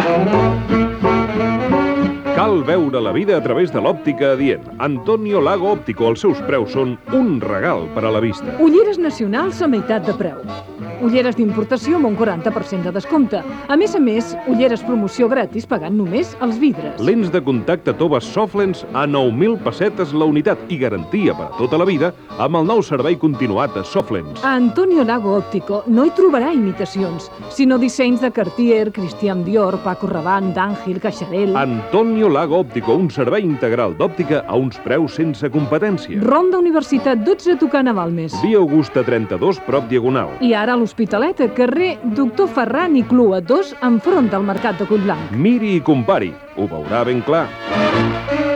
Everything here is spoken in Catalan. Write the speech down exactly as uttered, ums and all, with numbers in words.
Cal veure la vida a través de l'òptica adient. Antonio Lago Óptico, els seus preus són un regal per a la vista. Ulleres nacionals a meitat de preu. Ulleres d'importació amb un quaranta per cent de descompte. A més a més, ulleres promoció gratis pagant només els vidres. Lents de contacte toves Soflens a nou mil pessetes la unitat i garantia per a tota la vida amb el nou servei continuat a Soflens. A Antonio Lago Óptico no hi trobarà imitacions, sinó dissenys de Cartier, Christian Dior, Paco Rabanne, Dunhill, Cacharel... Antonio Lago Óptico, un servei integral d'òptica a uns preus sense competència. Ronda Universitat dotze tocant a Balmes. Via Augusta trenta-dos, prop diagonal. I ara a l'Hospitalet, a carrer Doctor Ferran i Clua dos, enfront del Mercat de Collblanc. Miri i compari, ho veurà ben clar.